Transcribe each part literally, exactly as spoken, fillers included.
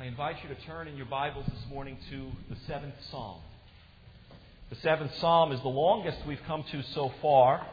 I invite you to turn in your Bibles this morning to the seventh Psalm. The seventh Psalm is the longest we've come to so far.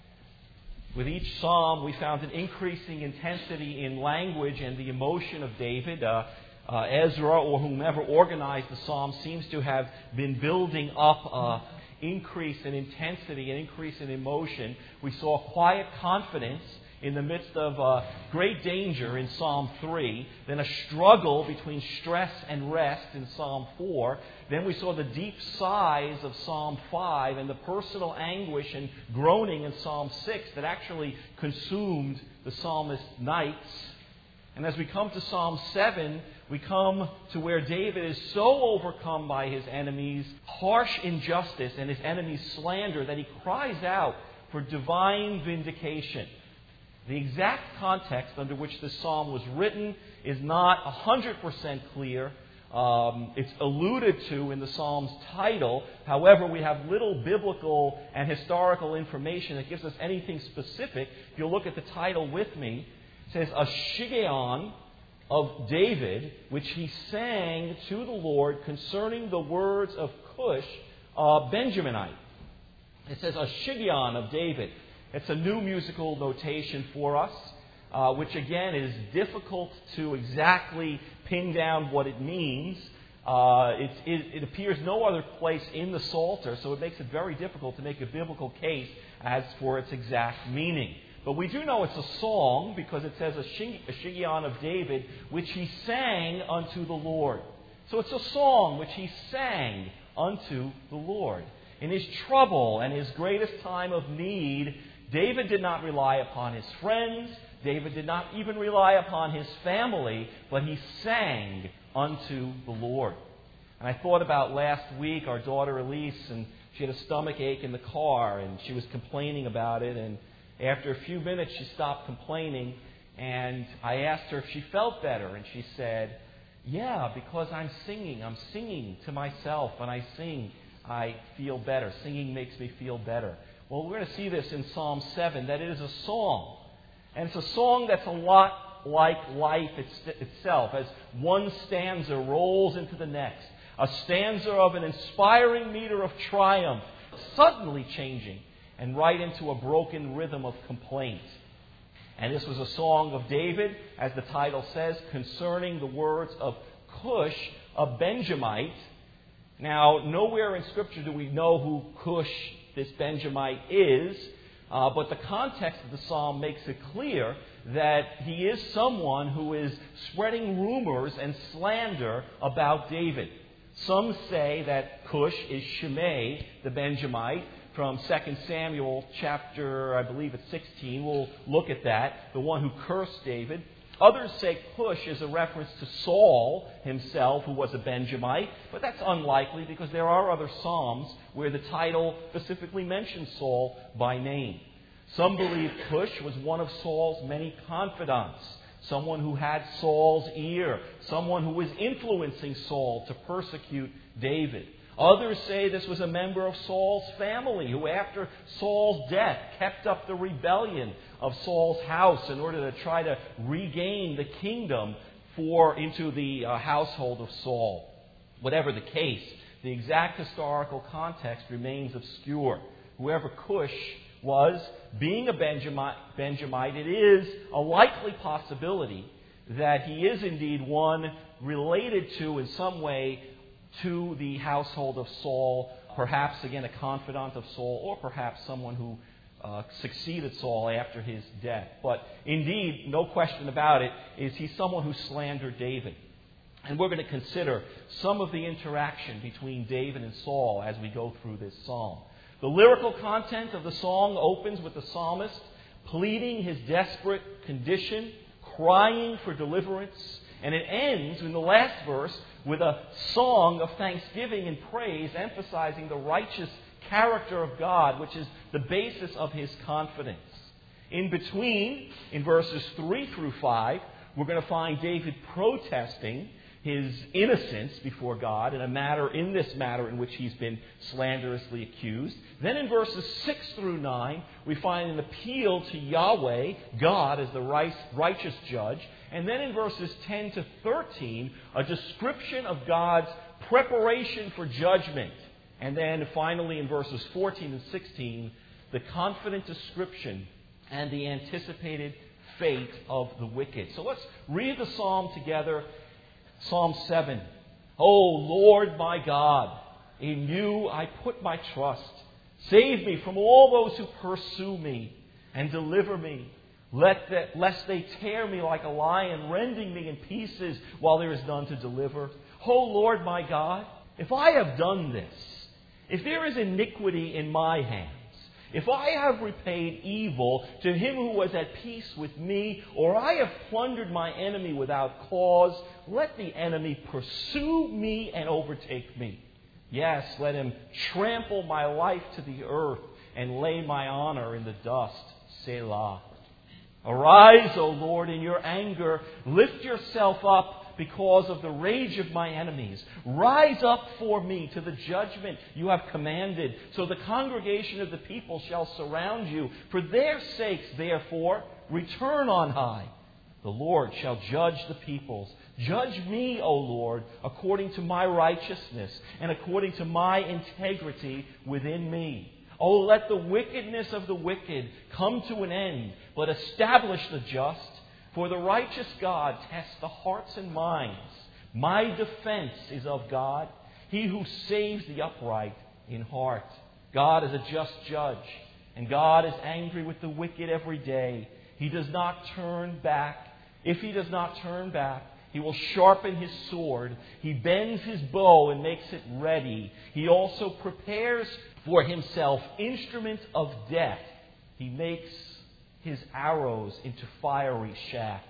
With each Psalm, we found an increasing intensity in language and the emotion of David. Uh, uh, Ezra, or whomever organized the Psalm, seems to have been building up uh, increase in intensity and increase in emotion. We saw quiet confidence in the midst of uh, great danger in Psalm three, then a struggle between stress and rest in Psalm four. Then we saw the deep sighs of Psalm five and the personal anguish and groaning in Psalm six that actually consumed the psalmist's nights. And as we come to Psalm seven, we come to where David is so overcome by his enemies' harsh injustice and his enemies' slander that he cries out for divine vindication. The exact context under which this psalm was written is not one hundred percent clear. Um, it's alluded to in the psalm's title. However, we have little biblical and historical information that gives us anything specific. If you look at the title with me, it says, "A Shiggaion of David, which he sang to the Lord concerning the words of Cush, a Benjaminite." It says, "A Shiggaion of David." It's a new musical notation for us, uh, which again is difficult to exactly pin down what it means. Uh, it, it, it appears no other place in the Psalter, so it makes it very difficult to make a biblical case as for its exact meaning. But we do know it's a song because it says a, shig, a Shiggaion of David, which he sang unto the Lord. So it's a song which he sang unto the Lord. In his trouble and his greatest time of need, David did not rely upon his friends. David did not even rely upon his family, but he sang unto the Lord. And I thought about last week, our daughter Elise, and she had a stomach ache in the car, and she was complaining about it. And after a few minutes, she stopped complaining, and I asked her if she felt better, and she said, "Yeah, because I'm singing. I'm singing to myself. When I sing, I feel better. Singing makes me feel better." Well, we're going to see this in Psalm seven, that it is a song. And it's a song that's a lot like life itself, as one stanza rolls into the next. A stanza of an inspiring meter of triumph, suddenly changing, and right into a broken rhythm of complaint. And this was a song of David, as the title says, concerning the words of Cush, a Benjamite. Now, nowhere in Scripture do we know who Cush, this Benjamite, is, uh, but the context of the psalm makes it clear that he is someone who is spreading rumors and slander about David. Some say that Cush is Shimei, the Benjamite, from Second Samuel chapter, I believe it's sixteen. We'll look at that, the one who cursed David. Others say Cush is a reference to Saul himself, who was a Benjamite, but that's unlikely because there are other psalms where the title specifically mentions Saul by name. Some believe Cush was one of Saul's many confidants, someone who had Saul's ear, someone who was influencing Saul to persecute David. Others say this was a member of Saul's family who, after Saul's death, kept up the rebellion of Saul's house in order to try to regain the kingdom for into the uh, household of Saul. Whatever the case, the exact historical context remains obscure. Whoever Cush was, being a Benjamite, Benjamite, it is a likely possibility that he is indeed one related to, in some way, to the household of Saul, perhaps again a confidant of Saul, or perhaps someone who uh, succeeded Saul after his death. But indeed, no question about it, is he someone who slandered David. And we're going to consider some of the interaction between David and Saul as we go through this psalm. The lyrical content of the song opens with the psalmist pleading his desperate condition, crying for deliverance, and it ends in the last verse with a song of thanksgiving and praise, emphasizing the righteous character of God, which is the basis of his confidence. In between, in verses three through five, we're going to find David protesting his innocence before God in a matter, in this matter in which he's been slanderously accused. Then in verses six through nine, we find an appeal to Yahweh, God, as the righteous judge. And then in verses ten to thirteen, a description of God's preparation for judgment. And then finally in verses fourteen and sixteen, the confident description and the anticipated fate of the wicked. So let's read the psalm together. Psalm seven. O Lord my God, in you I put my trust. Save me from all those who pursue me and deliver me. Let that, lest they tear me like a lion, rending me in pieces while there is none to deliver. O Lord my God, if I have done this, if there is iniquity in my hands, if I have repaid evil to him who was at peace with me, or I have plundered my enemy without cause, let the enemy pursue me and overtake me. Yes, let him trample my life to the earth and lay my honor in the dust. Selah. Arise, O Lord, in your anger. Lift yourself up because of the rage of my enemies. Rise up for me to the judgment you have commanded, so the congregation of the people shall surround you. For their sakes, therefore, return on high. The Lord shall judge the peoples. Judge me, O Lord, according to my righteousness and according to my integrity within me. Oh, let the wickedness of the wicked come to an end, but establish the just. For the righteous God tests the hearts and minds. My defense is of God, He who saves the upright in heart. God is a just judge, and God is angry with the wicked every day. He does not turn back. If He does not turn back, He will sharpen His sword. He bends His bow and makes it ready. He also prepares for Himself instruments of death. He makes His arrows into fiery shafts.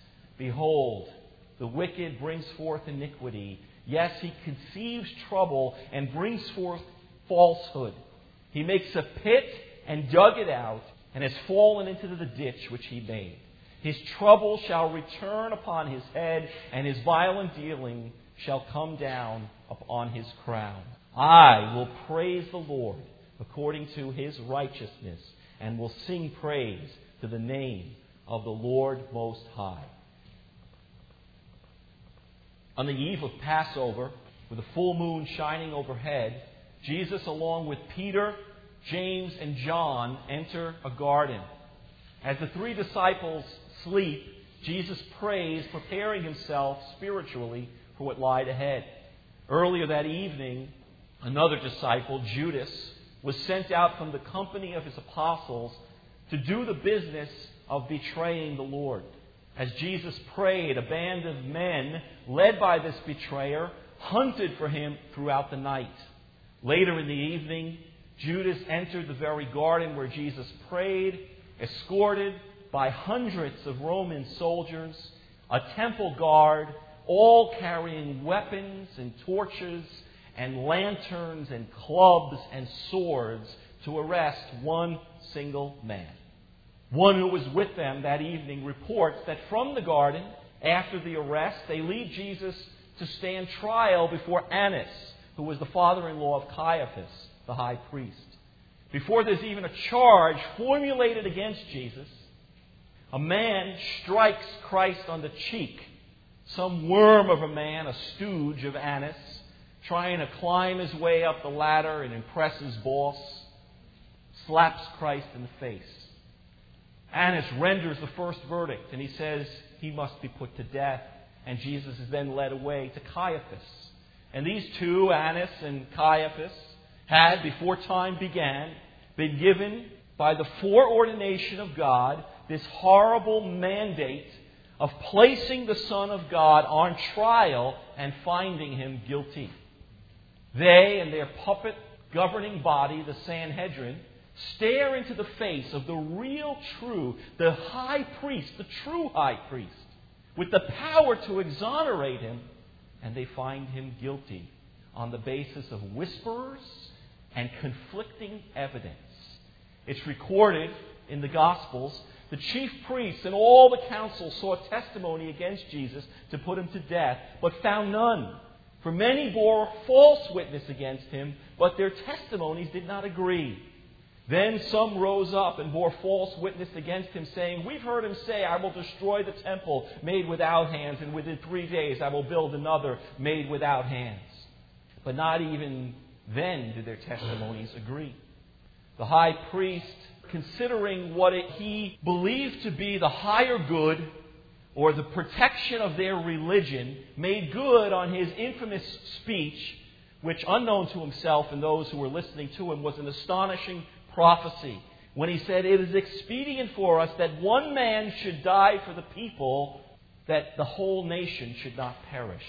Behold, the wicked brings forth iniquity. Yes, he conceives trouble and brings forth falsehood. He makes a pit and dug it out, and has fallen into the ditch which he made. His trouble shall return upon his head, and his violent dealing shall come down upon his crown. I will praise the Lord according to His righteousness, and will sing praise to the name of the Lord Most High. On the eve of Passover, with the full moon shining overhead, Jesus, along with Peter, James, and John, enter a garden. As the three disciples sleep, Jesus prays, preparing Himself spiritually for what lied ahead. Earlier that evening, another disciple, Judas, was sent out from the company of his apostles to do the business of betraying the Lord. As Jesus prayed, a band of men, led by this betrayer, hunted for Him throughout the night. Later in the evening, Judas entered the very garden where Jesus prayed, escorted by hundreds of Roman soldiers, a temple guard, all carrying weapons and torches and lanterns and clubs and swords to arrest one single man. One who was with them that evening reports that from the garden, after the arrest, they lead Jesus to stand trial before Annas, who was the father-in-law of Caiaphas, the high priest. Before there's even a charge formulated against Jesus, a man strikes Christ on the cheek. Some worm of a man, a stooge of Annas, trying to climb his way up the ladder and impress his boss, slaps Christ in the face. Annas renders the first verdict, and he says he must be put to death. And Jesus is then led away to Caiaphas. And these two, Annas and Caiaphas, had, before time began, been given by the foreordination of God this horrible mandate of placing the Son of God on trial and finding Him guilty. They and their puppet governing body, the Sanhedrin, stare into the face of the real, true, the high priest, the true high priest, with the power to exonerate Him, and they find Him guilty on the basis of whisperers and conflicting evidence. It's recorded in the Gospels, the chief priests and all the council sought testimony against Jesus to put him to death, but found none. For many bore false witness against him, but their testimonies did not agree. Then some rose up and bore false witness against him, saying, We've heard him say, I will destroy the temple made without hands, and within three days I will build another made without hands. But not even then did their testimonies agree. The high priest, considering what it, he believed to be the higher good or the protection of their religion, made good on his infamous speech, which unknown to himself and those who were listening to him was an astonishing prophecy, when he said, It is expedient for us that one man should die for the people, that the whole nation should not perish.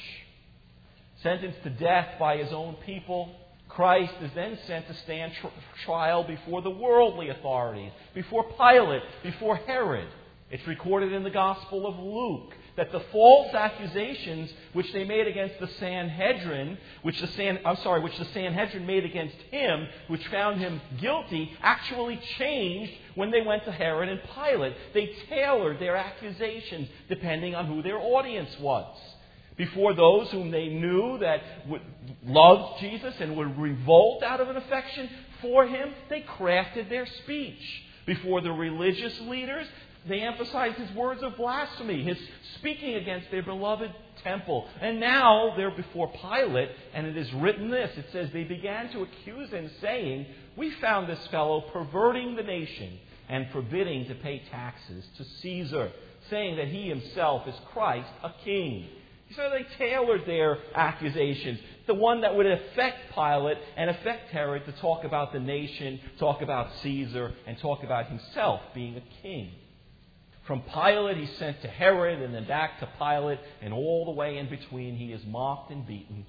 Sentenced to death by his own people, Christ is then sent to stand tr- trial before the worldly authorities, before Pilate, before Herod. It's recorded in the Gospel of Luke that the false accusations which they made against the Sanhedrin, which the San, I'm sorry, which the Sanhedrin made against him, which found him guilty, actually changed when they went to Herod and Pilate. They tailored their accusations depending on who their audience was. Before those whom they knew that would, loved Jesus and would revolt out of an affection for him, they crafted their speech. Before the religious leaders, they emphasized his words of blasphemy, his speaking against their beloved temple. And now they're before Pilate, and it is written this. It says, They began to accuse him, saying, We found this fellow perverting the nation and forbidding to pay taxes to Caesar, saying that he himself is Christ, a king. So they tailored their accusations, the one that would affect Pilate and affect Herod, to talk about the nation, talk about Caesar, and talk about himself being a king. From Pilate, he's sent to Herod, and then back to Pilate, and all the way in between, he is mocked and beaten.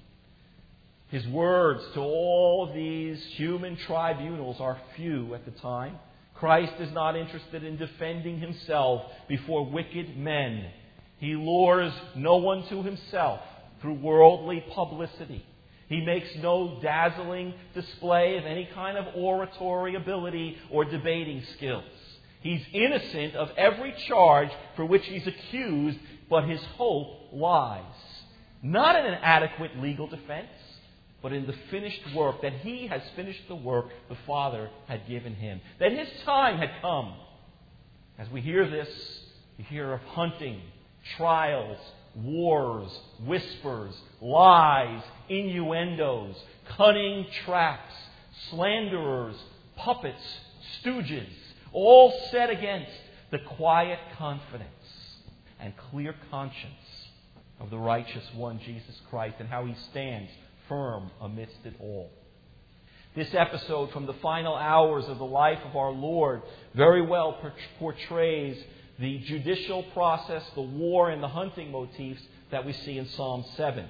His words to all of these human tribunals are few at the time. Christ is not interested in defending himself before wicked men. He lures no one to himself through worldly publicity. He makes no dazzling display of any kind of oratory ability or debating skills. He's innocent of every charge for which he's accused, but his hope lies not in an adequate legal defense, but in the finished work, that he has finished the work the Father had given him, that his time had come. As we hear this, you hear of hunting, trials, wars, whispers, lies, innuendos, cunning traps, slanderers, puppets, stooges, all set against the quiet confidence and clear conscience of the righteous one, Jesus Christ, and how he stands firm amidst it all. This episode from the final hours of the life of our Lord very well portrays the judicial process, the war, and the hunting motifs that we see in Psalm seven.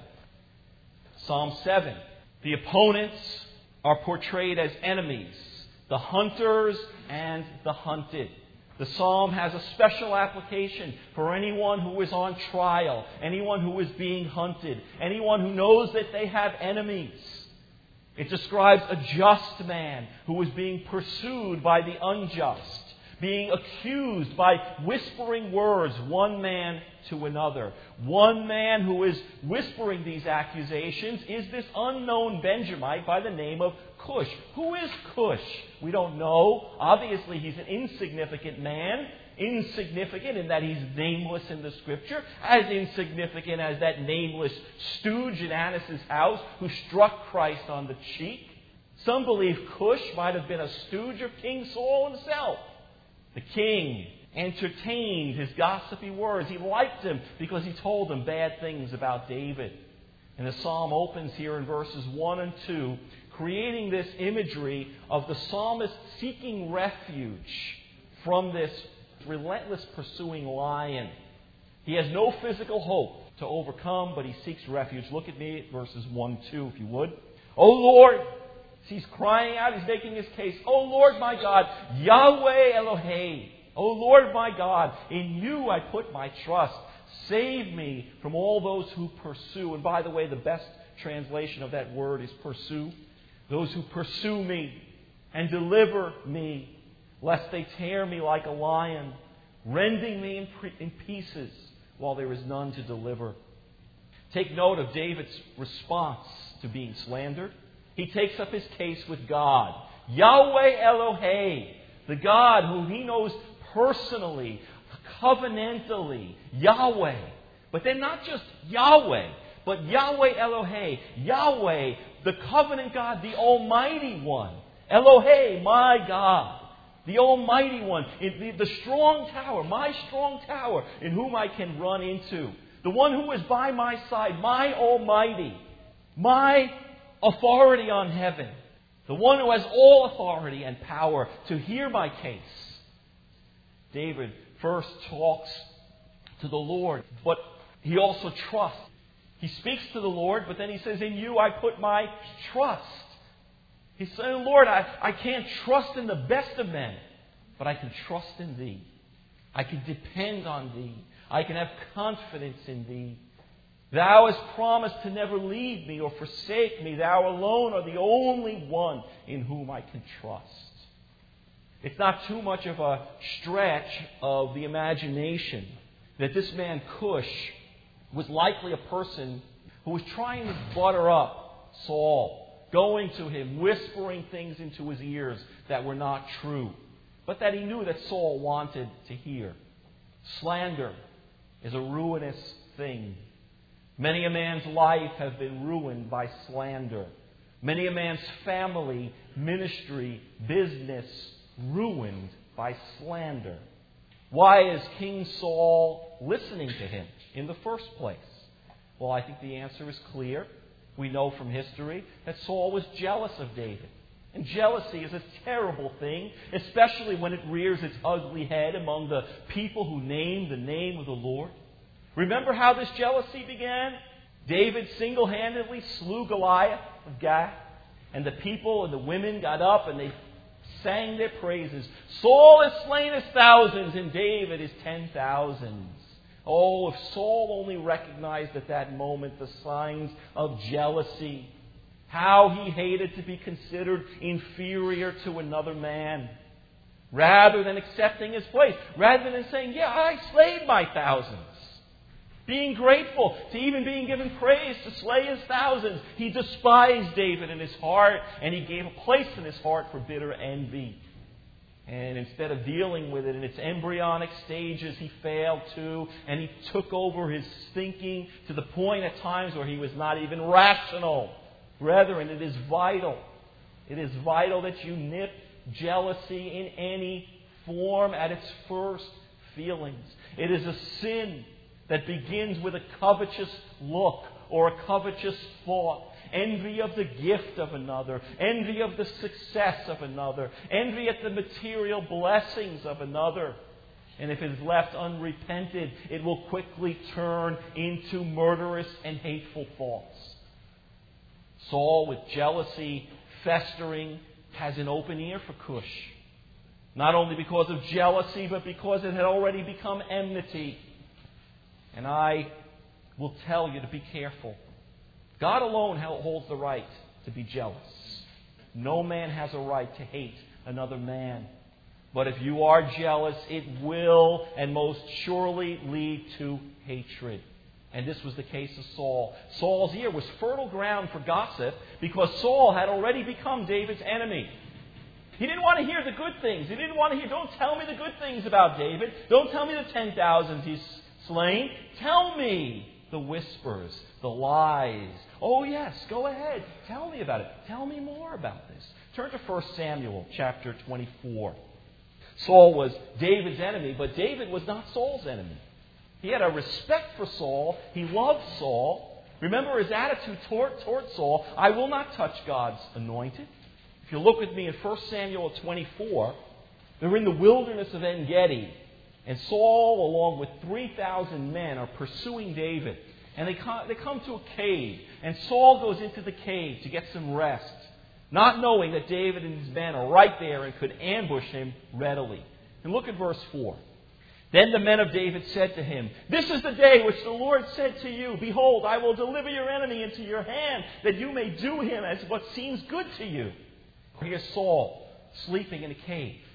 Psalm seven. The opponents are portrayed as enemies, the hunters and the hunted. The psalm has a special application for anyone who is on trial, anyone who is being hunted, anyone who knows that they have enemies. It describes a just man who is being pursued by the unjust, being accused by whispering words, one man to another. One man who is whispering these accusations is this unknown Benjamite by the name of Cush. Who is Cush? We don't know. Obviously, he's an insignificant man. Insignificant in that he's nameless in the Scripture. As insignificant as that nameless stooge in Annas' house who struck Christ on the cheek. Some believe Cush might have been a stooge of King Saul himself. The king entertained his gossipy words. He liked him because he told him bad things about David. And the psalm opens here in verses one and two, creating this imagery of the psalmist seeking refuge from this relentless pursuing lion. He has no physical hope to overcome, but he seeks refuge. Look at me at verses one and two, if you would. O Lord, he's crying out, he's making his case. O Lord my God, Yahweh Elohei. O Lord my God, in you I put my trust. Save me from all those who pursue. And by the way, the best translation of that word is pursue. Those who pursue me and deliver me. lest they tear me like a lion, rending me in, pre- in pieces while there is none to deliver. Take note of David's response to being slandered. He takes up his case with God. Yahweh Elohei, the God who he knows personally, covenantally, Yahweh. But then not just Yahweh, but Yahweh Elohei, Yahweh, the covenant God, the Almighty One. Elohei, my God, the Almighty One, the, the strong tower, my strong tower, in whom I can run into. The one who is by my side, my Almighty, my authority on heaven. The one who has all authority and power to hear my case. David first talks to the Lord, but he also trusts. He speaks to the Lord, but then he says, in you I put my trust. He's saying, Lord, I, I can't trust in the best of men, but I can trust in Thee. I can depend on Thee. I can have confidence in Thee. Thou hast promised to never leave me or forsake me. Thou alone are the only one in whom I can trust. It's not too much of a stretch of the imagination that this man Cush was likely a person who was trying to butter up Saul, going to him, whispering things into his ears that were not true, but that he knew that Saul wanted to hear. Slander is a ruinous thing. Many a man's life has been ruined by slander. Many a man's family, ministry, business ruined by slander. Why is King Saul listening to him in the first place? Well, I think the answer is clear. We know from history that Saul was jealous of David. And jealousy is a terrible thing, especially when it rears its ugly head among the people who name the name of the Lord. Remember how this jealousy began? David single-handedly slew Goliath of Gath, and the people and the women got up and they sang their praises. Saul has slain his thousands and David his ten thousands. Oh, if Saul only recognized at that moment the signs of jealousy, how he hated to be considered inferior to another man, rather than accepting his place, rather than saying, yeah, I slayed my thousands. Being grateful to even being given praise to slay his thousands. He despised David in his heart, and he gave a place in his heart for bitter envy. And instead of dealing with it in its embryonic stages, he failed to, and he took over his thinking to the point at times where he was not even rational. Brethren, it is vital. It is vital that you nip jealousy in any form at its first feelings. It is a sin that begins with a covetous look or a covetous thought. Envy of the gift of another. Envy of the success of another. Envy at the material blessings of another. And if it is left unrepented, it will quickly turn into murderous and hateful thoughts. Saul, with jealousy festering, has an open ear for Cush. Not only because of jealousy, but because it had already become enmity. And I will tell you to be careful. God alone holds the right to be jealous. No man has a right to hate another man. But if you are jealous, it will and most surely lead to hatred. And this was the case of Saul. Saul's ear was fertile ground for gossip because Saul had already become David's enemy. He didn't want to hear the good things. He didn't want to hear, don't tell me the good things about David. Don't tell me the ten thousands he's slain. Tell me the whispers, the lies. Oh yes, go ahead. Tell me about it. Tell me more about this. Turn to First Samuel chapter twenty-four. Saul was David's enemy, but David was not Saul's enemy. He had a respect for Saul. He loved Saul. Remember his attitude toward, toward Saul. I will not touch God's anointed. If you look with me in First Samuel twenty-four, they're in the wilderness of En-Gedi. And Saul, along with three thousand men, are pursuing David. And they come, they come to a cave. And Saul goes into the cave to get some rest, not knowing that David and his men are right there and could ambush him readily. And look at verse four. Then the men of David said to him, this is the day which the Lord said to you, behold, I will deliver your enemy into your hand, that you may do him as what seems good to you. Here's Saul sleeping in a cave.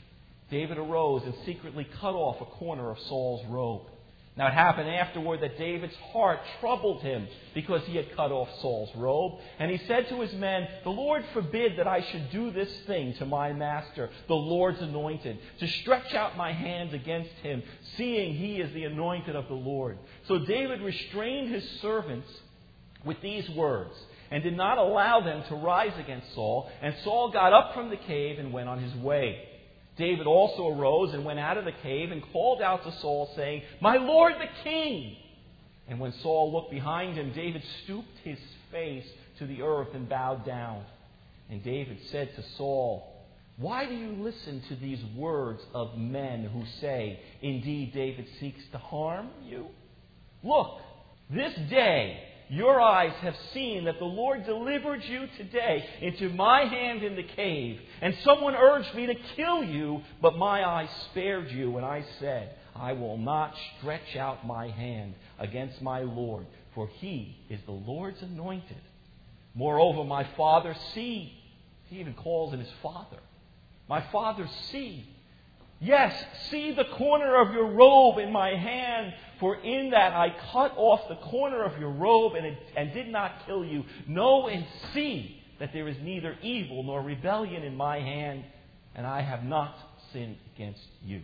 David arose and secretly cut off a corner of Saul's robe. Now it happened afterward that David's heart troubled him because he had cut off Saul's robe. And he said to his men, "The Lord forbid that I should do this thing to my master, the Lord's anointed, to stretch out my hand against him, seeing he is the anointed of the Lord." So David restrained his servants with these words and did not allow them to rise against Saul. And Saul got up from the cave and went on his way. David also arose and went out of the cave and called out to Saul, saying, "My lord the king!" And when Saul looked behind him, David stooped his face to the earth and bowed down. And David said to Saul, "Why do you listen to these words of men who say, 'Indeed, David seeks to harm you'? Look, this day your eyes have seen that the Lord delivered you today into my hand in the cave, and someone urged me to kill you, but my eyes spared you, and I said, I will not stretch out my hand against my Lord, for he is the Lord's anointed. Moreover, my father, see," he even calls him his father, "my father, see, yes, see the corner of your robe in my hand, for in that I cut off the corner of your robe and, it, and did not kill you. Know and see that there is neither evil nor rebellion in my hand, and I have not sinned against you."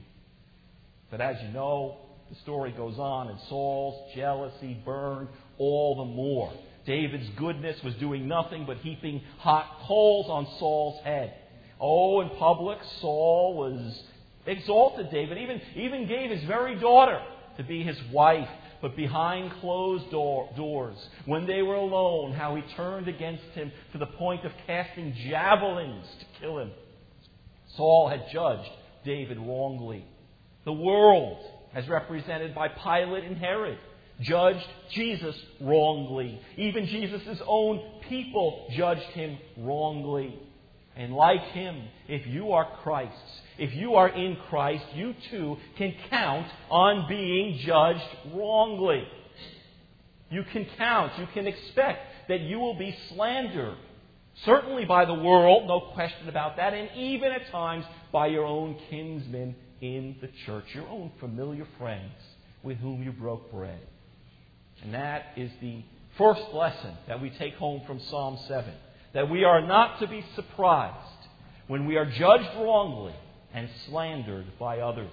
But as you know, the story goes on, and Saul's jealousy burned all the more. David's goodness was doing nothing but heaping hot coals on Saul's head. Oh, in public, Saul was exalted David, even, even gave his very daughter to be his wife. But behind closed door, doors, when they were alone, how he turned against him to the point of casting javelins to kill him. Saul had judged David wrongly. The world, as represented by Pilate and Herod, judged Jesus wrongly. Even Jesus' own people judged him wrongly. And like him, if you are Christ's, if you are in Christ, you too can count on being judged wrongly. You can count, you can expect that you will be slandered. Certainly by the world, no question about that, and even at times by your own kinsmen in the church, your own familiar friends with whom you broke bread. And that is the first lesson that we take home from Psalm seven. That we are not to be surprised when we are judged wrongly and slandered by others.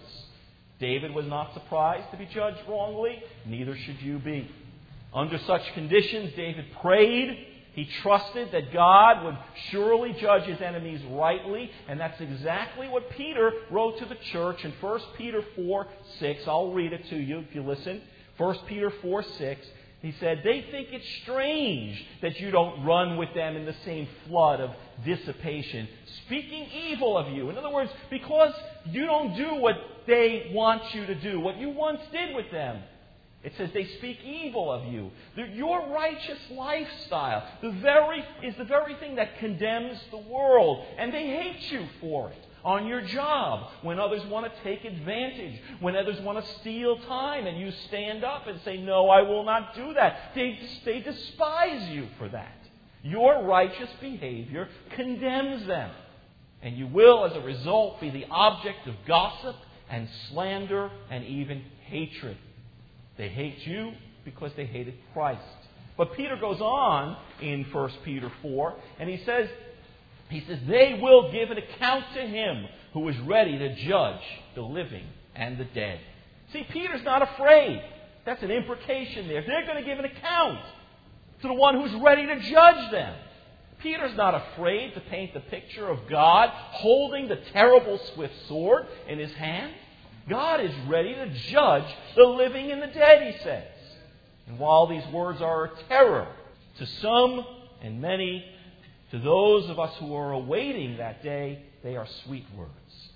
David was not surprised to be judged wrongly. Neither should you be. Under such conditions, David prayed. He trusted that God would surely judge his enemies rightly. And that's exactly what Peter wrote to the church in First Peter four six. I'll read it to you if you listen. First Peter four six. He said, "They think it's strange that you don't run with them in the same flood of dissipation, speaking evil of you." In other words, because you don't do what they want you to do, what you once did with them. It says they speak evil of you. Your righteous lifestyle the very, is the very thing that condemns the world. And they hate you for it. On your job, when others want to take advantage, when others want to steal time, and you stand up and say, "No, I will not do that." They, they despise you for that. Your righteous behavior condemns them. And you will, as a result, be the object of gossip and slander and even hatred. They hate you because they hated Christ. But Peter goes on in First Peter four, and he says, He says, "They will give an account to him who is ready to judge the living and the dead." See, Peter's not afraid. That's an imprecation there. They're going to give an account to the one who's ready to judge them. Peter's not afraid to paint the picture of God holding the terrible swift sword in his hand. God is ready to judge the living and the dead, he says. And while these words are a terror to some and many, to those of us who are awaiting that day, they are sweet words.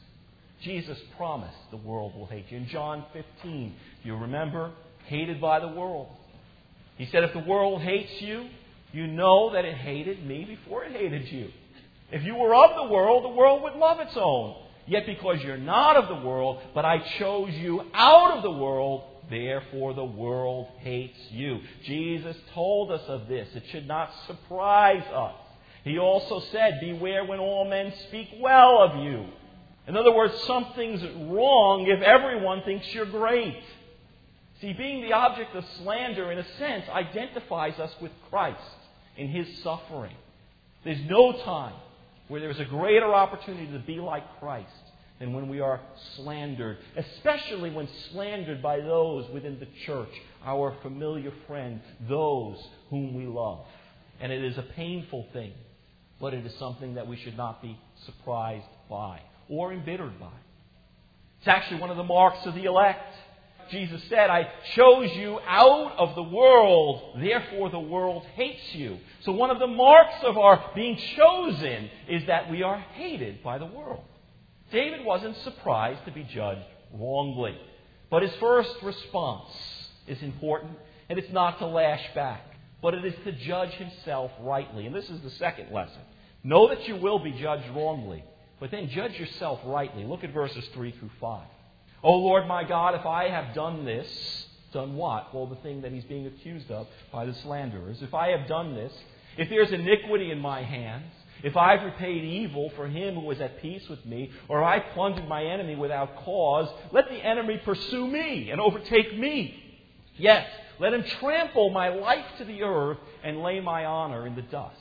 Jesus promised the world will hate you. In John fifteen, do you remember? Hated by the world. He said, if the world hates you, you know that it hated me before it hated you. If you were of the world, the world would love its own. Yet because you're not of the world, but I chose you out of the world, therefore the world hates you. Jesus told us of this. It should not surprise us. He also said, beware when all men speak well of you. In other words, something's wrong if everyone thinks you're great. See, being the object of slander, in a sense, identifies us with Christ in His suffering. There's no time where there's a greater opportunity to be like Christ than when we are slandered, especially when slandered by those within the church, our familiar friend, those whom we love. And it is a painful thing, but it is something that we should not be surprised by or embittered by. It's actually one of the marks of the elect. Jesus said, I chose you out of the world, therefore the world hates you. So one of the marks of our being chosen is that we are hated by the world. David wasn't surprised to be judged wrongly. But his first response is important, and it's not to lash back, but it is to judge himself rightly. And this is the second lesson. Know that you will be judged wrongly, but then judge yourself rightly. Look at verses three through five. O Lord my God, if I have done this, done what? Well, the thing that he's being accused of by the slanderers. If I have done this, if there's iniquity in my hands, if I've repaid evil for him who was at peace with me, or I plundered my enemy without cause, let the enemy pursue me and overtake me. Yes, let him trample my life to the earth and lay my honor in the dust.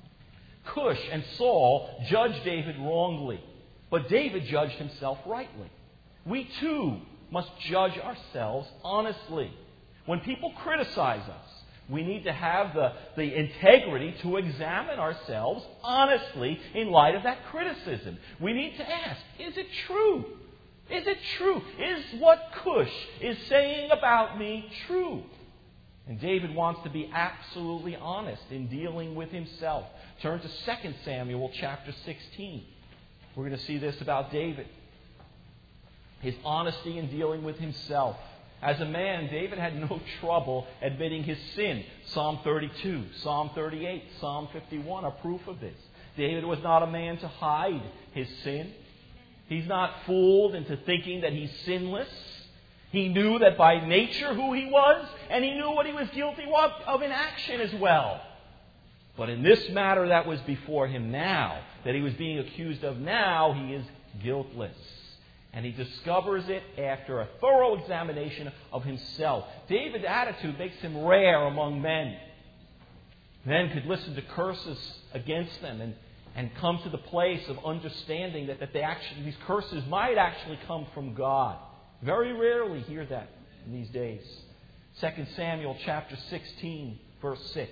Cush and Saul judged David wrongly, but David judged himself rightly. We too must judge ourselves honestly. When people criticize us, we need to have the, the integrity to examine ourselves honestly in light of that criticism. We need to ask, is it true? Is it true? Is what Cush is saying about me true? And David wants to be absolutely honest in dealing with himself. Turn to Second Samuel chapter sixteen. We're going to see this about David. His honesty in dealing with himself. As a man, David had no trouble admitting his sin. Psalm thirty-two, Psalm thirty-eight, Psalm fifty-one are proof of this. David was not a man to hide his sin. He's not fooled into thinking that he's sinless. He knew that by nature who he was, and he knew what he was guilty of, of in action as well. But in this matter that was before him now, that he was being accused of now, he is guiltless. And he discovers it after a thorough examination of himself. David's attitude makes him rare among men. Men could listen to curses against them and, and come to the place of understanding that, that they actually, these curses might actually come from God. Very rarely hear that in these days. Second Samuel chapter sixteen, verse six.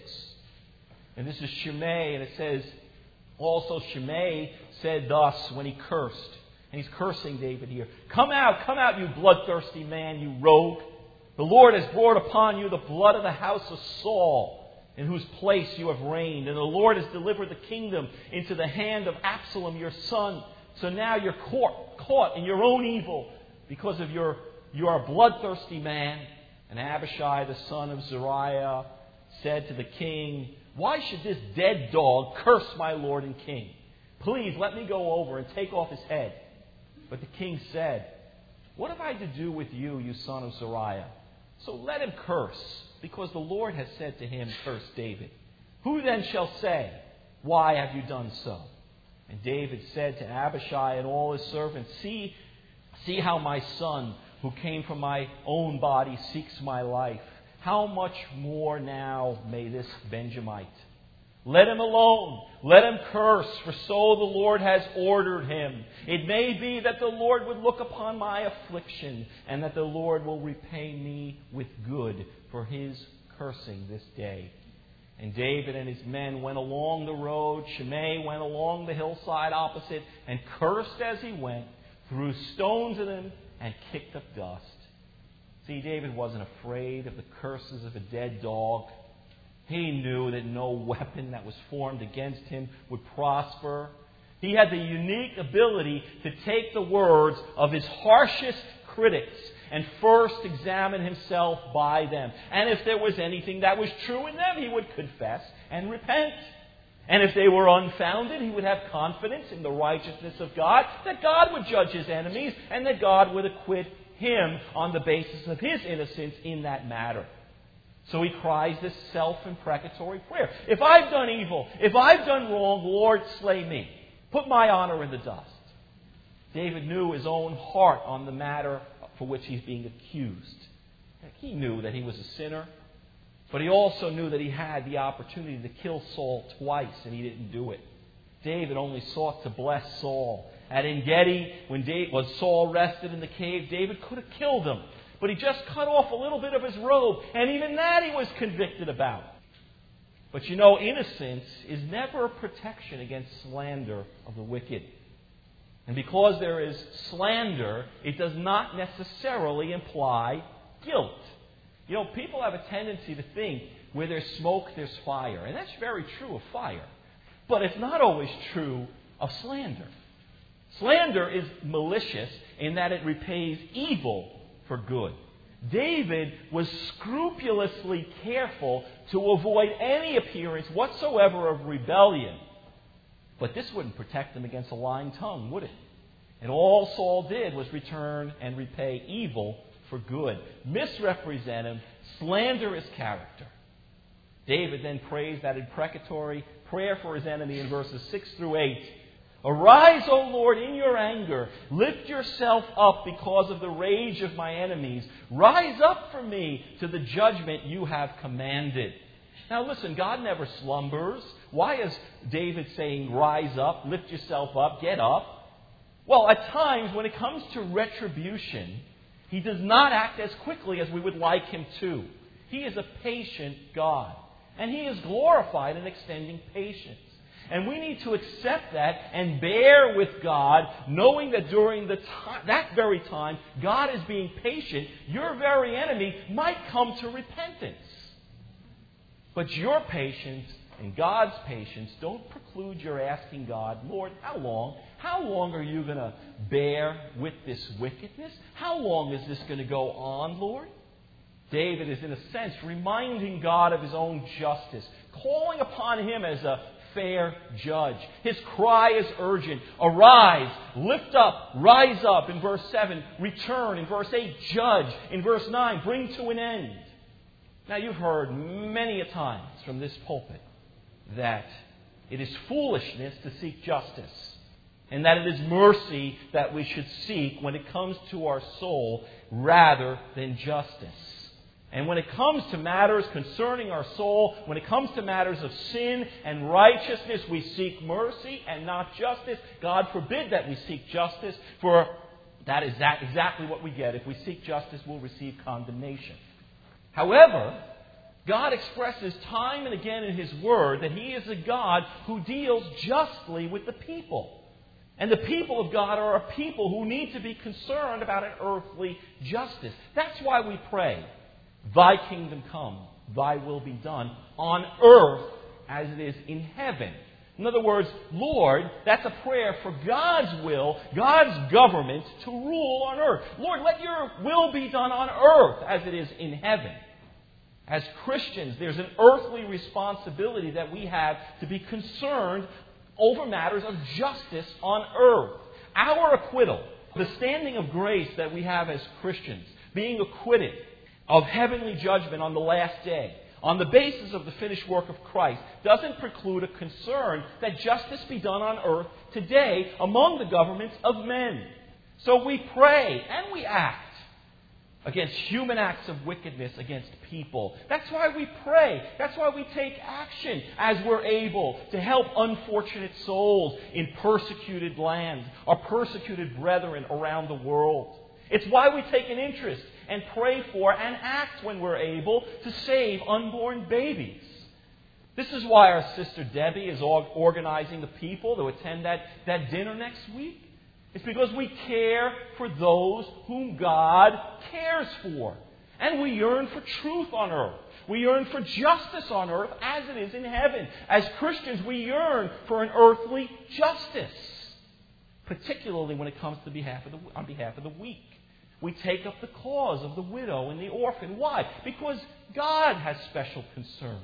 And this is Shimei, and it says, also Shimei said thus when he cursed. And he's cursing David here. Come out, come out, you bloodthirsty man, you rogue. The Lord has brought upon you the blood of the house of Saul, in whose place you have reigned. And the Lord has delivered the kingdom into the hand of Absalom, your son. So now you're caught, caught in your own evil because of your, you are a bloodthirsty man. And Abishai, the son of Zeruiah, said to the king, why should this dead dog curse my lord and king? Please let me go over and take off his head. But the king said, what have I to do with you, you son of Zeruiah? So let him curse, because the Lord has said to him, curse David. Who then shall say, why have you done so? And David said to Abishai and all his servants, See, see how my son, who came from my own body, seeks my life. How much more now may this Benjamite? Let him alone. Let him curse, for so the Lord has ordered him. It may be that the Lord would look upon my affliction, and that the Lord will repay me with good for his cursing this day. And David and his men went along the road. Shimei went along the hillside opposite, and cursed as he went, threw stones at him, and kicked up dust. See, David wasn't afraid of the curses of a dead dog. He knew that no weapon that was formed against him would prosper. He had the unique ability to take the words of his harshest critics and first examine himself by them. And if there was anything that was true in them, he would confess and repent. And if they were unfounded, he would have confidence in the righteousness of God, that God would judge his enemies and that God would acquit him on the basis of his innocence in that matter. So he cries this self-imprecatory prayer. If I've done evil, if I've done wrong, Lord, slay me. Put my honor in the dust. David knew his own heart on the matter for which he's being accused. He knew that he was a sinner, but he also knew that he had the opportunity to kill Saul twice, and he didn't do it. David only sought to bless Saul. At En-Gedi, when, David, when Saul rested in the cave, David could have killed him, but he just cut off a little bit of his robe, and even that he was convicted about. But you know, innocence is never a protection against slander of the wicked. And because there is slander, it does not necessarily imply guilt. You know, people have a tendency to think where there's smoke, there's fire. And that's very true of fire. But it's not always true of slander. Slander is malicious in that it repays evil for good. David was scrupulously careful to avoid any appearance whatsoever of rebellion. But this wouldn't protect him against a lying tongue, would it? And all Saul did was return and repay evil for good. Misrepresent him, slander his character. David then prays that imprecatory prayer for his enemy in verses six through eight. Arise, O Lord, in your anger. Lift yourself up because of the rage of my enemies. Rise up for me to the judgment you have commanded. Now listen, God never slumbers. Why is David saying, rise up, lift yourself up, get up? Well, at times when it comes to retribution, He does not act as quickly as we would like Him to. He is a patient God. And He is glorified in extending patience. And we need to accept that and bear with God, knowing that during the time, that very time, God is being patient. Your very enemy might come to repentance. But your patience and God's patience don't preclude your asking God, Lord, how long? How long are you going to bear with this wickedness? How long is this going to go on, Lord? David is, in a sense, reminding God of His own justice, calling upon Him as a fair judge. His cry is urgent. Arise, lift up, rise up in verse seven. Return in verse eight. Judge in verse nine. Bring to an end. Now you've heard many a times from this pulpit that it is foolishness to seek justice, and that it is mercy that we should seek when it comes to our soul rather than justice. And when it comes to matters concerning our soul, when it comes to matters of sin and righteousness, we seek mercy and not justice. God forbid that we seek justice, for that is exactly what we get. If we seek justice, we'll receive condemnation. However, God expresses time and again in His Word that He is a God who deals justly with the people. And the people of God are a people who need to be concerned about an earthly justice. That's why we pray, Thy kingdom come, Thy will be done on earth as it is in heaven. In other words, Lord, that's a prayer for God's will, God's government to rule on earth. Lord, let your will be done on earth as it is in heaven. As Christians, there's an earthly responsibility that we have to be concerned over matters of justice on earth. Our acquittal, the standing of grace that we have as Christians, being acquitted of heavenly judgment on the last day, on the basis of the finished work of Christ, doesn't preclude a concern that justice be done on earth today among the governments of men. So we pray and we act against human acts of wickedness against people. That's why we pray. That's why we take action as we're able to help unfortunate souls in persecuted lands, our persecuted brethren around the world. It's why we take an interest and pray for and act when we're able to save unborn babies. This is why our sister Debbie is organizing the people to attend that, that dinner next week. It's because we care for those whom God cares for. And we yearn for truth on earth. We yearn for justice on earth as it is in heaven. As Christians, we yearn for an earthly justice, particularly when it comes to behalf of the, on behalf of the weak. We take up the cause of the widow and the orphan. Why? Because God has special concern.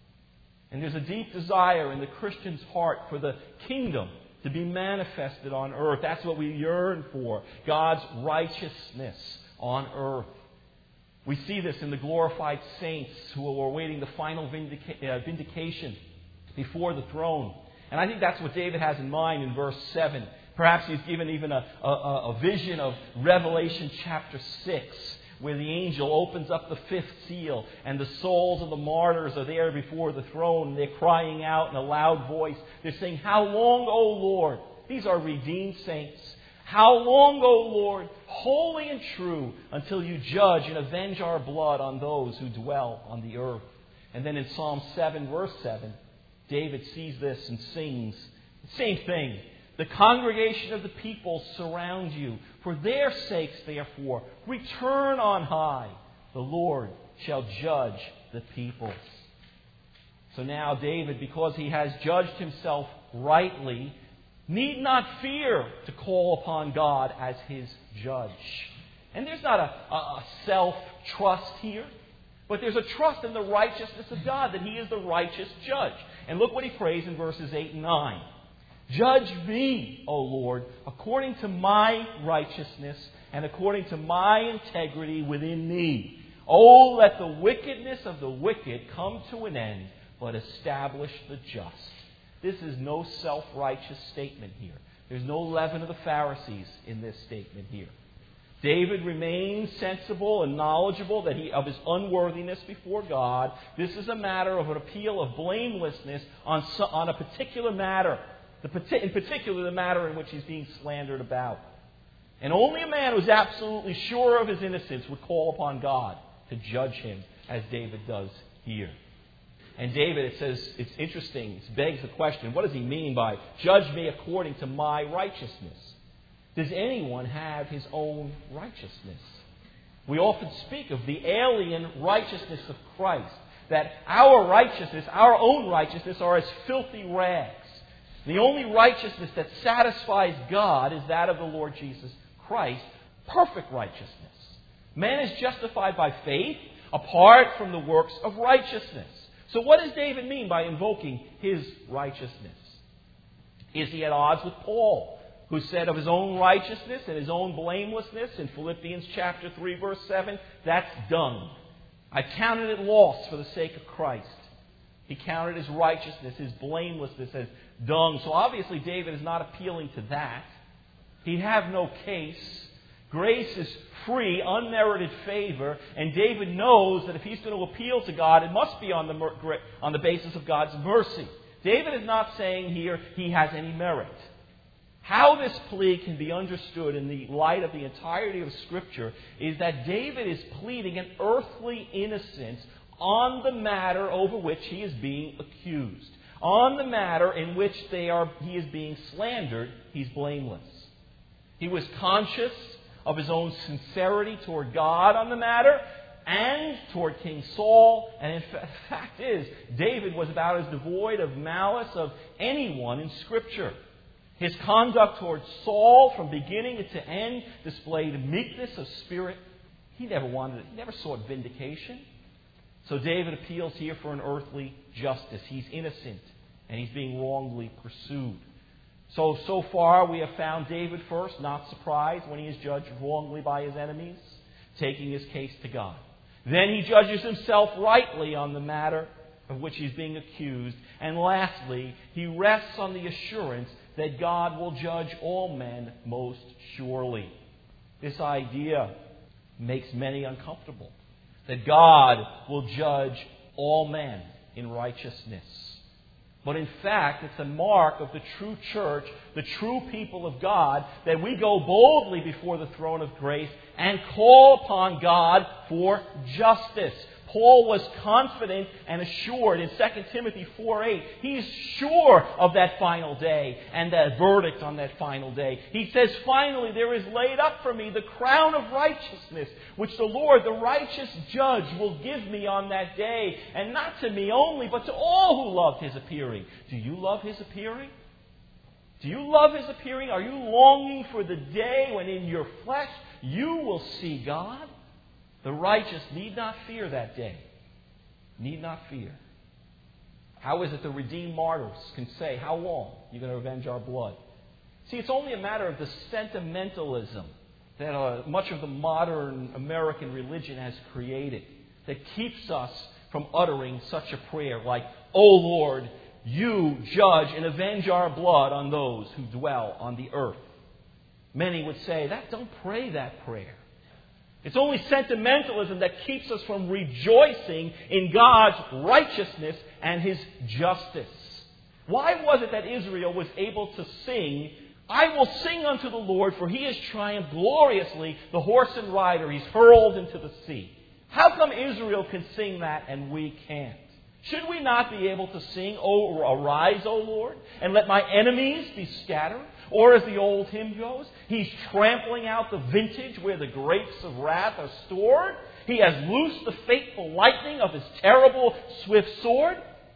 And there's a deep desire in the Christian's heart for the kingdom to be manifested on earth. That's what we yearn for. God's righteousness on earth. We see this in the glorified saints who are awaiting the final vindica- uh, vindication before the throne. And I think that's what David has in mind in verse seven. Perhaps he's given even a, a, a vision of Revelation chapter six, where the angel opens up the fifth seal and the souls of the martyrs are there before the throne. They're crying out in a loud voice. They're saying, "How long, O Lord?" These are redeemed saints. "How long, O Lord, holy and true, until you judge and avenge our blood on those who dwell on the earth?" And then in Psalm seven, verse seven, David sees this and sings the same thing. "The congregation of the people surround you. For their sakes, therefore, return on high. The Lord shall judge the peoples." So now David, because he has judged himself rightly, need not fear to call upon God as his judge. And there's not a, a, a self-trust here, but there's a trust in the righteousness of God, that he is the righteous judge. And look what he prays in verses eight and nine. "Judge me, O Lord, according to my righteousness and according to my integrity within me. Oh, let the wickedness of the wicked come to an end, but establish the just." This is no self-righteous statement here. There's no leaven of the Pharisees in this statement here. David remains sensible and knowledgeable that he of his unworthiness before God. This is a matter of an appeal of blamelessness on, on a particular matter. The, in particular, the matter in which he's being slandered about. And only a man who's absolutely sure of his innocence would call upon God to judge him, as David does here. And David, it says, it's interesting, it begs the question, what does he mean by, "Judge me according to my righteousness"? Does anyone have his own righteousness? We often speak of the alien righteousness of Christ, that our righteousness, our own righteousness, are as filthy rags. The only righteousness that satisfies God is that of the Lord Jesus Christ, perfect righteousness. Man is justified by faith apart from the works of righteousness. So what does David mean by invoking his righteousness? Is he at odds with Paul, who said of his own righteousness and his own blamelessness in Philippians chapter three, verse seven, "That's dung. I counted it loss for the sake of Christ." He counted his righteousness, his blamelessness, as dung. So obviously David is not appealing to that. He'd have no case. Grace is free, unmerited favor, and David knows that if he's going to appeal to God, it must be on the, on the basis of God's mercy. David is not saying here he has any merit. How this plea can be understood in the light of the entirety of Scripture is that David is pleading an earthly innocence on the matter over which he is being accused. On the matter in which they are, he is being slandered, he's blameless. He was conscious of his own sincerity toward God on the matter and toward King Saul. And in fa- fact is, David was about as devoid of malice of anyone in Scripture. His conduct toward Saul from beginning to end displayed meekness of spirit. He never wanted it. He never sought vindication. So David appeals here for an earthly justice. He's innocent and he's being wrongly pursued. So, so far we have found David first, not surprised when he is judged wrongly by his enemies, taking his case to God. Then he judges himself rightly on the matter of which he's being accused. And lastly, he rests on the assurance that God will judge all men most surely. This idea makes many uncomfortable. That God will judge all men in righteousness. But in fact, it's a mark of the true church, the true people of God, that we go boldly before the throne of grace and call upon God for justice. Paul was confident and assured in Second Timothy four eight. He's sure of that final day and that verdict on that final day. He says, "Finally, there is laid up for me the crown of righteousness, which the Lord, the righteous judge, will give me on that day. And not to me only, but to all who love His appearing." Do you love His appearing? Do you love His appearing? Are you longing for the day when in your flesh you will see God? The righteous need not fear that day. Need not fear. How is it the redeemed martyrs can say, "How long are you going to avenge our blood?" See, it's only a matter of the sentimentalism that uh, much of the modern American religion has created that keeps us from uttering such a prayer like, "O Lord, you judge and avenge our blood on those who dwell on the earth." Many would say, that don't pray that prayer. It's only sentimentalism that keeps us from rejoicing in God's righteousness and His justice. Why was it that Israel was able to sing, I will sing unto the Lord, for He has triumphed gloriously, the horse and rider, He's hurled into the sea? How come Israel can sing that and we can't? Should we not be able to sing, O arise, O Lord, and let my enemies be scattered? Or as the old hymn goes, He's trampling out the vintage where the grapes of wrath are stored. He has loosed the fateful lightning of His terrible swift sword.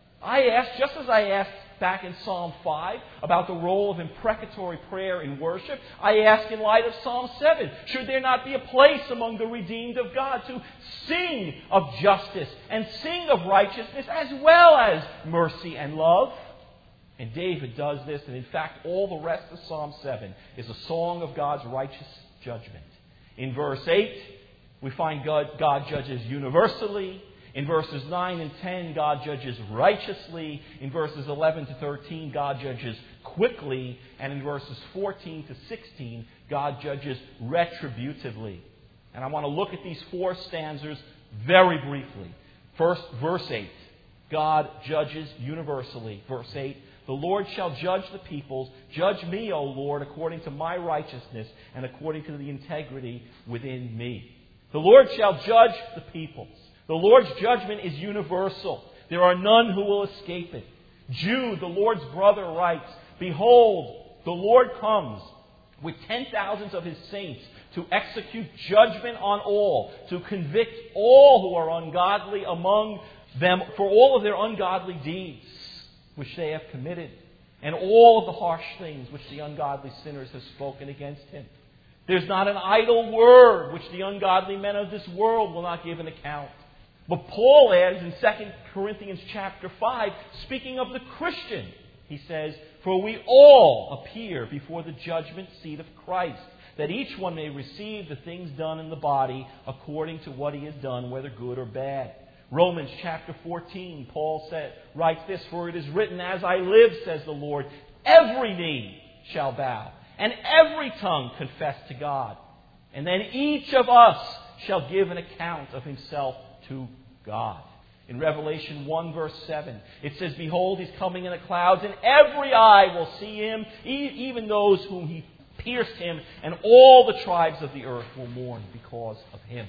I ask, just as I asked back in Psalm five about the role of imprecatory prayer in worship, I ask in light of Psalm seven, should there not be a place among the redeemed of God to sing of justice and sing of righteousness as well as mercy and love? And David does this, and in fact all the rest of Psalm seven is a song of God's righteous judgment. In verse eight, we find God, God judges universally. In verses nine and ten, God judges righteously. In verses eleven to thirteen, God judges quickly. And in verses fourteen to sixteen, God judges retributively. And I want to look at these four stanzas very briefly. First, verse eight. God judges universally. Verse eight. The Lord shall judge the peoples. Judge me, O Lord, according to my righteousness and according to the integrity within me. The Lord shall judge the peoples. The Lord's judgment is universal. There are none who will escape it. Jude, the Lord's brother, writes, Behold, the Lord comes with ten thousands of His saints to execute judgment on all, to convict all who are ungodly among them for all of their ungodly deeds which they have committed, and all of the harsh things which the ungodly sinners have spoken against Him. There's not an idle word which the ungodly men of this world will not give an account. But Paul adds in Second Corinthians chapter five, speaking of the Christian, he says, For we all appear before the judgment seat of Christ, that each one may receive the things done in the body according to what he has done, whether good or bad. Romans chapter fourteen, Paul said, writes this, For it is written, As I live, says the Lord, every knee shall bow, and every tongue confess to God. And then each of us shall give an account of himself to God. In Revelation one verse seven, it says, Behold, He's coming in the clouds, and every eye will see Him, even those whom He pierced Him, and all the tribes of the earth will mourn because of Him.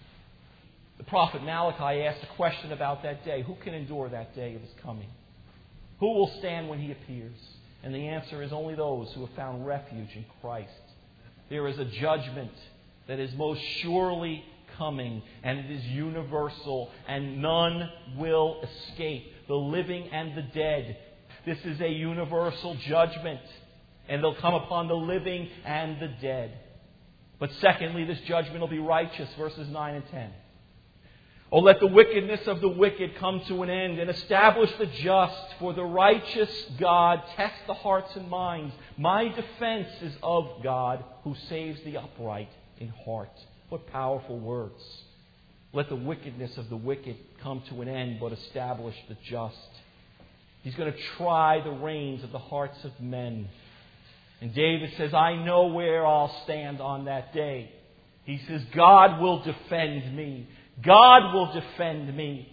The prophet Malachi asked a question about that day. Who can endure that day of His coming? Who will stand when He appears? And the answer is only those who have found refuge in Christ. There is a judgment that is most surely coming, and it is universal, and none will escape, the living and the dead. This is a universal judgment, and they'll come upon the living and the dead. But secondly, this judgment will be righteous, verses nine and ten. Oh, let the wickedness of the wicked come to an end, and establish the just, for the righteous God tests the hearts and minds. My defense is of God, who saves the upright in heart. What powerful words. Let the wickedness of the wicked come to an end, but establish the just. He's going to try the reins of the hearts of men. And David says, I know where I'll stand on that day. He says, God will defend me. God will defend me.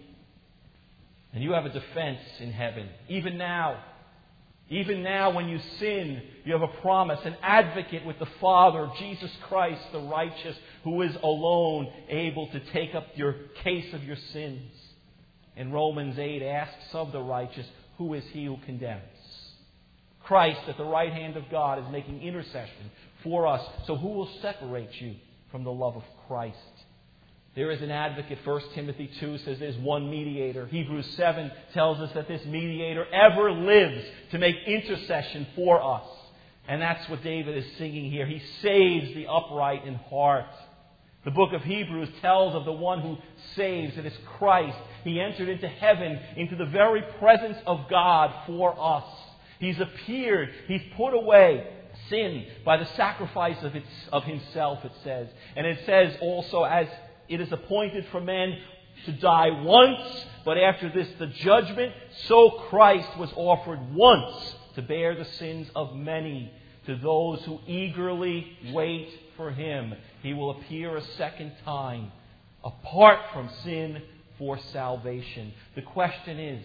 And you have a defense in heaven. Even now. Even now when you sin, you have a promise, an advocate with the Father, Jesus Christ, the righteous, who is alone able to take up your case of your sins. And Romans eight asks of the righteous, who is he who condemns? Christ at the right hand of God is making intercession for us. So who will separate you from the love of Christ? There is an advocate. First Timothy two says there's one mediator. Hebrews seven tells us that this mediator ever lives to make intercession for us. And that's what David is singing here. He saves the upright in heart. The book of Hebrews tells of the one who saves. It is Christ. He entered into heaven, into the very presence of God for us. He's appeared. He's put away sin by the sacrifice of, its, of himself, it says. And it says also, as it is appointed for men to die once, but after this the judgment, so Christ was offered once to bear the sins of many. to those who eagerly wait for Him. He will appear a second time, apart from sin, for salvation. The question is,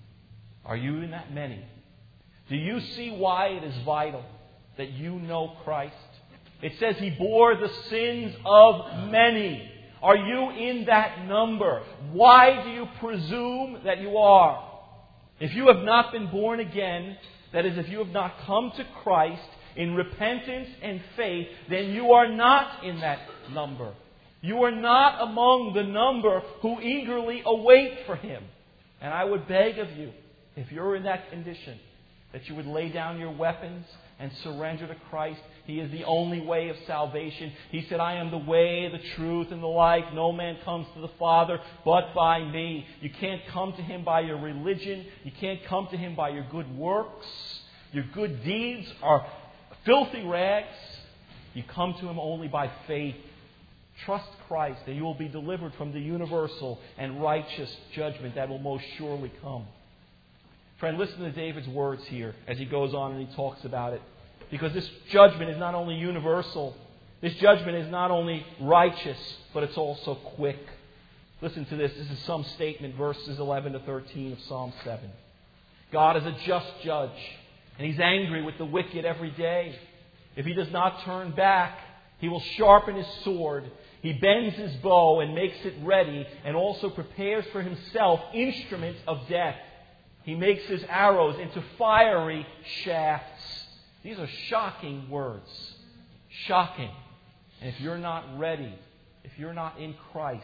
are you in that many? Do you see why it is vital that you know Christ? It says He bore the sins of many. Are you in that number? Why do you presume that you are? If you have not been born again, that is, if you have not come to Christ in repentance and faith, then you are not in that number. You are not among the number who eagerly await for Him. And I would beg of you, if you're in that condition, that you would lay down your weapons and surrender to Christ. He is the only way of salvation. He said, I am the way, the truth, and the life. No man comes to the Father but by me. You can't come to Him by your religion. You can't come to Him by your good works. Your good deeds are filthy rags. You come to Him only by faith. Trust Christ, and you will be delivered from the universal and righteous judgment that will most surely come. Friend, listen to David's words here as he goes on and he talks about it. Because this judgment is not only universal, this judgment is not only righteous, but it's also quick. Listen to this. This is some statement, verses eleven to thirteen of Psalm seven. God is a just judge, and He's angry with the wicked every day. If he does not turn back, He will sharpen His sword. He bends His bow and makes it ready, and also prepares for Himself instruments of death. He makes His arrows into fiery shafts. These are shocking words. Shocking. And if you're not ready, if you're not in Christ,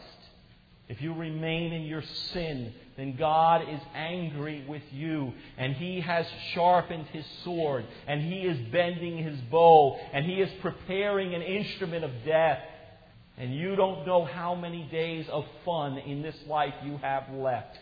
if you remain in your sin, then God is angry with you. And He has sharpened His sword. And He is bending His bow. And He is preparing an instrument of death. And you don't know how many days of fun in this life you have left.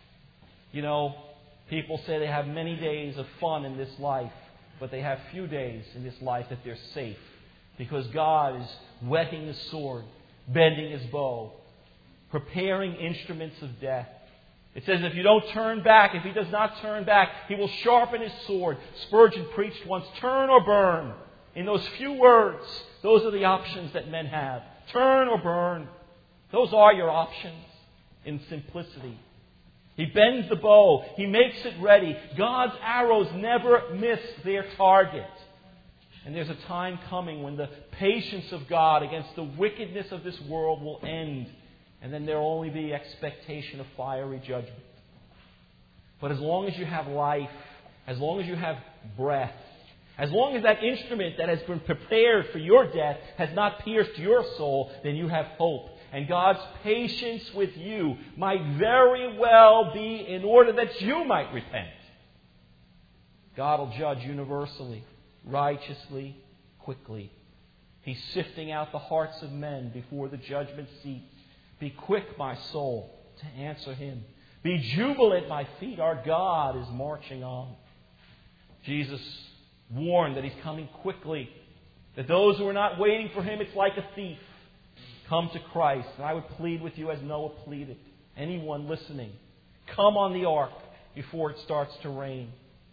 You know, people say they have many days of fun in this life, but they have few days in this life that they're safe. Because God is whetting His sword, bending His bow, preparing instruments of death. It says if you don't turn back, if He does not turn back, He will sharpen His sword. Spurgeon preached once, turn or burn. In those few words, those are the options that men have. Turn or burn. Those are your options in simplicity. He bends the bow. He makes it ready. God's arrows never miss their target. And there's a time coming when the patience of God against the wickedness of this world will end. And then there will only be expectation of fiery judgment. But as long as you have life, as long as you have breath, as long as that instrument that has been prepared for your death has not pierced your soul, then you have hope. And God's patience with you might very well be in order that you might repent. God will judge universally, righteously, quickly. He's sifting out the hearts of men before the judgment seat. Be quick, my soul, to answer Him. Be jubilant, my feet. Our God is marching on. Jesus warned that He's coming quickly. That those who are not waiting for Him, it's like a thief. Come to Christ. And I would plead with you as Noah pleaded. Anyone listening, come on the ark before it starts to rain.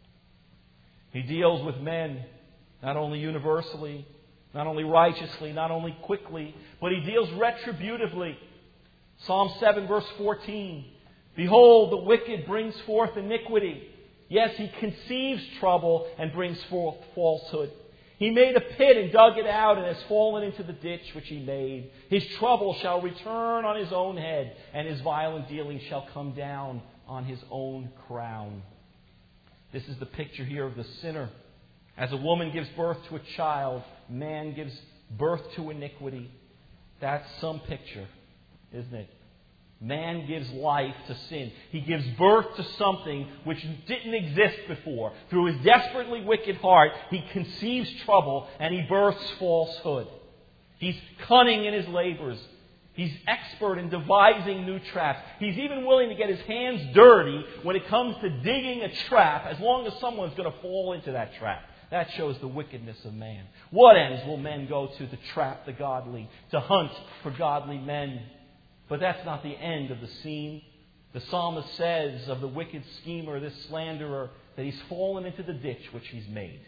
He deals with men not only universally, not only righteously, not only quickly, but He deals retributively. Psalm seven verse fourteen. Behold, the wicked brings forth iniquity. Yes, he conceives trouble and brings forth falsehood. He made a pit and dug it out and has fallen into the ditch which he made. His trouble shall return on his own head, and his violent dealing shall come down on his own crown. This is the picture here of the sinner. As a woman gives birth to a child, man gives birth to iniquity. That's some picture, isn't it? Man gives life to sin. He gives birth to something which didn't exist before. Through his desperately wicked heart, he conceives trouble and he births falsehood. He's cunning in his labors. He's expert in devising new traps. He's even willing to get his hands dirty when it comes to digging a trap, as long as someone's going to fall into that trap. That shows the wickedness of man. What ends will men go to to trap the godly, to hunt for godly men? But that's not the end of the scene. The psalmist says of the wicked schemer, this slanderer, that he's fallen into the ditch which he's made.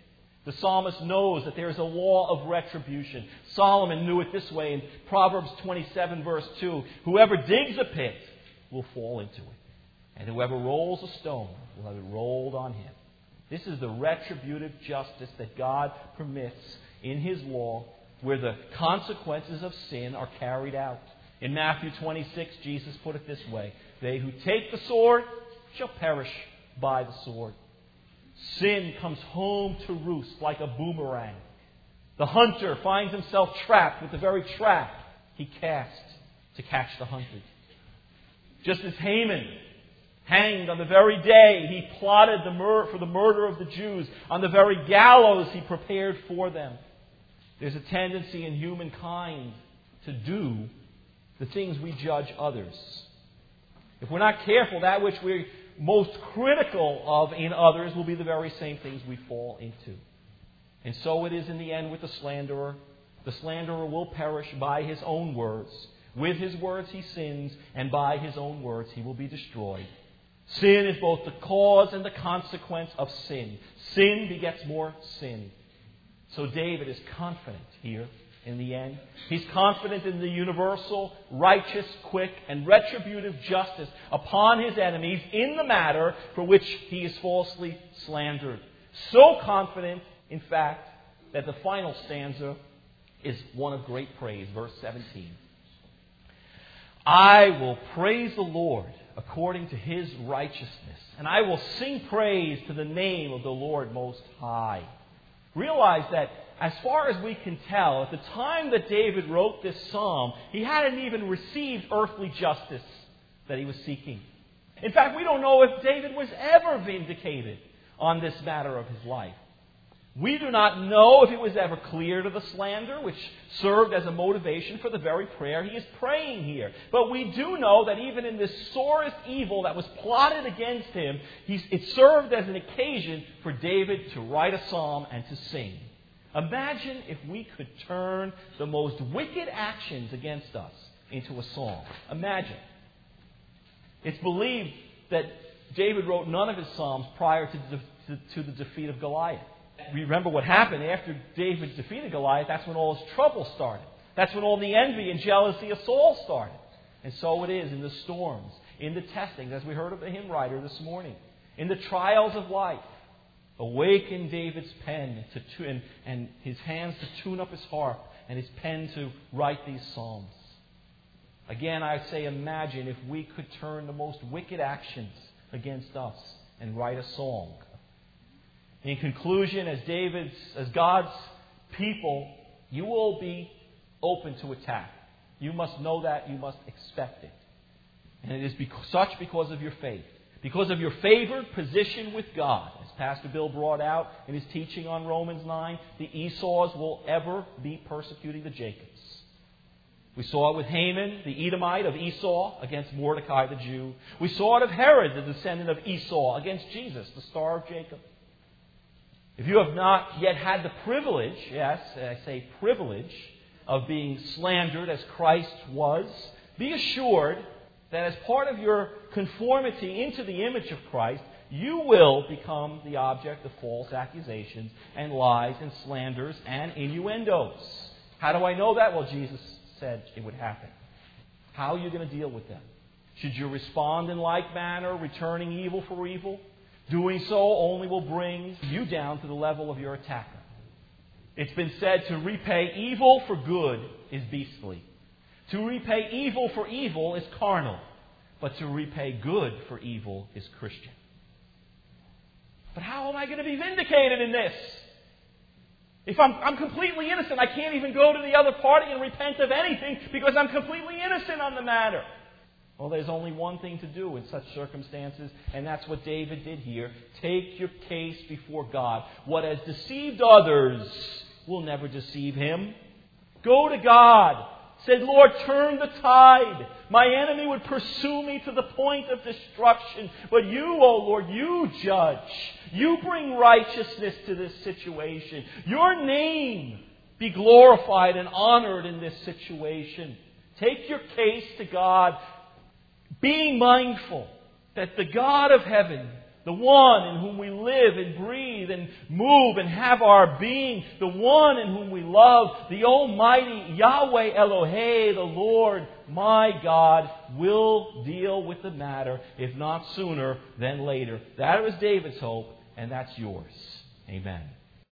The psalmist knows that there is a law of retribution. Solomon knew it this way in Proverbs twenty-seven, verse two. Whoever digs a pit will fall into it, and whoever rolls a stone will have it rolled on him. This is the retributive justice that God permits in His law, where the consequences of sin are carried out. In Matthew twenty-six, Jesus put it this way: they who take the sword shall perish by the sword. Sin comes home to roost like a boomerang. The hunter finds himself trapped with the very trap he cast to catch the hunted. Just as Haman hanged on the very day he plotted the mur- for the murder of the Jews, on the very gallows he prepared for them, there's a tendency in humankind to do the things we judge others. If we're not careful, that which we're most critical of in others will be the very same things we fall into. And so it is in the end with the slanderer. The slanderer will perish by his own words. With his words he sins, and by his own words he will be destroyed. Sin is both the cause and the consequence of sin. Sin begets more sin. So David is confident here in the end. He's confident in the universal, righteous, quick, and retributive justice upon his enemies in the matter for which he is falsely slandered. So confident, in fact, that the final stanza is one of great praise. Verse seventeen. I will praise the Lord according to His righteousness, and I will sing praise to the name of the Lord Most High. Realize that as far as we can tell, at the time that David wrote this psalm, he hadn't even received earthly justice that he was seeking. In fact, we don't know if David was ever vindicated on this matter of his life. We do not know if he was ever cleared of the slander, which served as a motivation for the very prayer he is praying here. But we do know that even in this sorest evil that was plotted against him, he's, it served as an occasion for David to write a psalm and to sing. Imagine if we could turn the most wicked actions against us into a song. Imagine. It's believed that David wrote none of his psalms prior to, de- to, to the defeat of Goliath. Remember what happened after David defeated Goliath. That's when all his trouble started. That's when all the envy and jealousy of Saul started. And so it is in the storms, in the testings, as we heard of the hymn writer this morning, in the trials of life. Awaken David's pen to tu- and, and his hands to tune up his harp and his pen to write these psalms. Again, I say, imagine if we could turn the most wicked actions against us and write a song. In conclusion, as David's, as God's people, you will be open to attack. You must know that. You must expect it. And it is because, such because of your faith. Because of your favored position with God. As Pastor Bill brought out in his teaching on Romans nine, the Esau's will ever be persecuting the Jacobs. We saw it with Haman, the Edomite of Esau, against Mordecai the Jew. We saw it of Herod, the descendant of Esau, against Jesus, the star of Jacob. If you have not yet had the privilege, yes, I say privilege, of being slandered as Christ was, be assured that as part of your conformity into the image of Christ, you will become the object of false accusations and lies and slanders and innuendos. How do I know that? Well, Jesus said it would happen. How are you going to deal with them? Should you respond in like manner, returning evil for evil? Doing so only will bring you down to the level of your attacker. It's been said to repay evil for good is beastly. To repay evil for evil is carnal. But to repay good for evil is Christian. But how am I going to be vindicated in this? If I'm, I'm completely innocent, I can't even go to the other party and repent of anything because I'm completely innocent on the matter. Well, there's only one thing to do in such circumstances, and that's what David did here. Take your case before God. What has deceived others will never deceive Him. Go to God. Say, Lord, turn the tide. My enemy would pursue me to the point of destruction. But you, O Lord, you judge. You bring righteousness to this situation. Your name be glorified and honored in this situation. Take your case to God, being mindful that the God of heaven the one in whom we live and breathe and move and have our being, the one in whom we love, the Almighty Yahweh Elohei, the Lord, my God, will deal with the matter, if not sooner, then later. That was David's hope, and that's yours. Amen.